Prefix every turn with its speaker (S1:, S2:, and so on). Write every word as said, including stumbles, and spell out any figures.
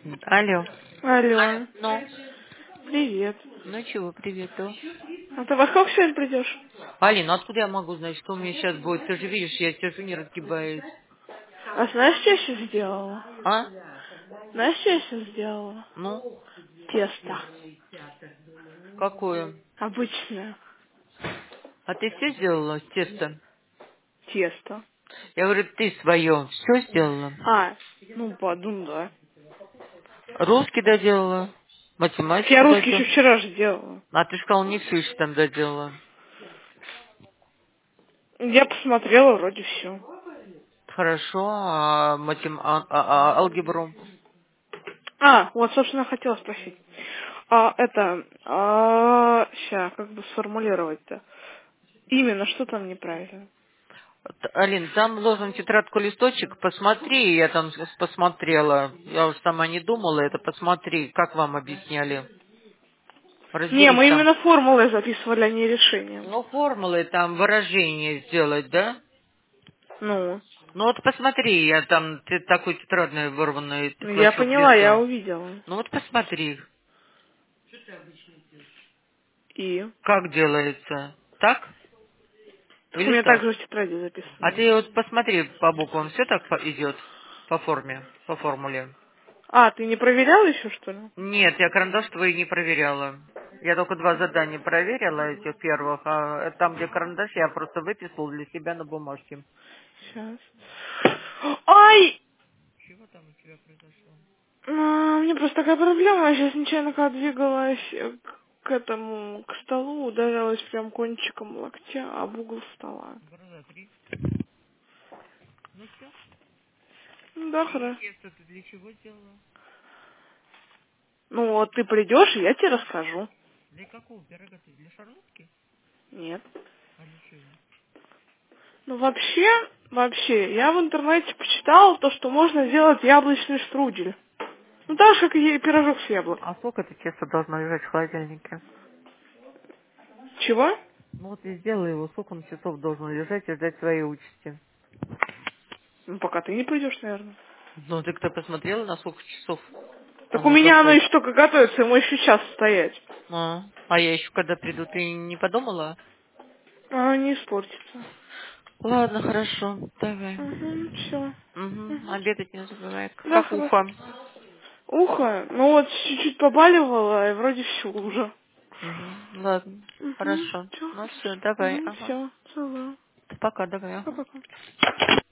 S1: Алло.
S2: Алло.
S1: Ну,
S2: Привет.
S1: ну чего, привет, да?
S2: А ты во сколько сегодня придешь?
S1: Алина, откуда я могу знать, что у меня сейчас будет? Ты же видишь, я сижу, не разгибаюсь.
S2: А знаешь, что я сейчас сделала?
S1: А?
S2: Знаешь, что я сейчас сделала?
S1: Ну,
S2: Тесто.
S1: какое?
S2: Обычное.
S1: А ты все сделала, тесто?
S2: Тесто.
S1: Я говорю, ты свое все сделала?
S2: А, ну, подум, да.
S1: Русский доделала?
S2: Так я
S1: Математику
S2: русский еще
S1: доделала?
S2: вчера же делала.
S1: А ты сказал, не все еще там доделала.
S2: Я посмотрела, вроде все.
S1: Хорошо, а, матем... а, а- а алгебру?
S2: А, вот, собственно, хотела спросить. А, это, а, ща, как бы сформулировать-то? Именно, что там неправильно?
S1: Т- Алин, там должен тетрадку листочек, посмотри, я там с- посмотрела. Я уж сама не думала, это посмотри, как вам объясняли.
S2: Не,
S1: Разберись
S2: мы
S1: там.
S2: именно формулы записывали, а не решением.
S1: Ну, формулы там, выражения сделать, да?
S2: Ну,
S1: Ну вот посмотри, я там ты такой тетрадный вырванный
S2: ну, я
S1: клочок
S2: поняла, я
S1: держу.
S2: увидела.
S1: Ну вот посмотри,
S2: И?
S1: как делается. Так
S2: Так у
S1: или
S2: меня
S1: так?
S2: также в тетради
S1: А
S2: записано.
S1: ты вот посмотри по буквам, все так по- идет по форме, по формуле.
S2: А, ты не проверял еще, что ли?
S1: Нет, я карандаш твой не проверяла. Я только два задания проверила, этих первых, а там, где карандаш, я просто выписал для себя на бумажке.
S2: Сейчас. Ай!
S1: Чего там у тебя произошло?
S2: А, мне просто такая проблема. Я сейчас нечаянно, когда двигалась э, к к этому, к столу, ударилась прям кончиком локтя об угол стола.
S1: Глаза три. Ну все.
S2: Ну да,
S1: И
S2: хорошо.
S1: тесто ты для чего сделала?
S2: Ну вот ты придешь, и я тебе расскажу.
S1: Для какого пирога ты? Для шарлотки?
S2: Нет.
S1: А для чего?
S2: Ну вообще, вообще, я в интернете почитала то, что можно сделать яблочный штрудель. Ну так же, как и пирожок с яблоком.
S1: А сколько это тесто должно лежать в холодильнике?
S2: Чего?
S1: Ну вот я сделала его, сколько он часов должен лежать и ждать своей участи?
S2: Ну пока ты не придешь, наверное.
S1: Ну ты кто посмотрела, на сколько часов
S2: Так у
S1: оно
S2: меня оно
S1: заходит?
S2: еще только готовится, ему еще час стоять.
S1: А, а я еще когда приду, ты не подумала?
S2: А, не испортится.
S1: Ладно, хорошо, давай.
S2: Угу, все.
S1: Угу,
S2: Угу.
S1: обедать не забывай.
S2: Да,
S1: Как
S2: хорошо.
S1: ухо?
S2: Ухо, ну вот чуть-чуть побаливало, и вроде все уже.
S1: Угу, ладно,
S2: Угу,
S1: хорошо.
S2: все
S1: Ну
S2: хорошо.
S1: все, давай,
S2: Угу,
S1: ага.
S2: все, целую.
S1: Пока, давай, ага.
S2: Пока-пока.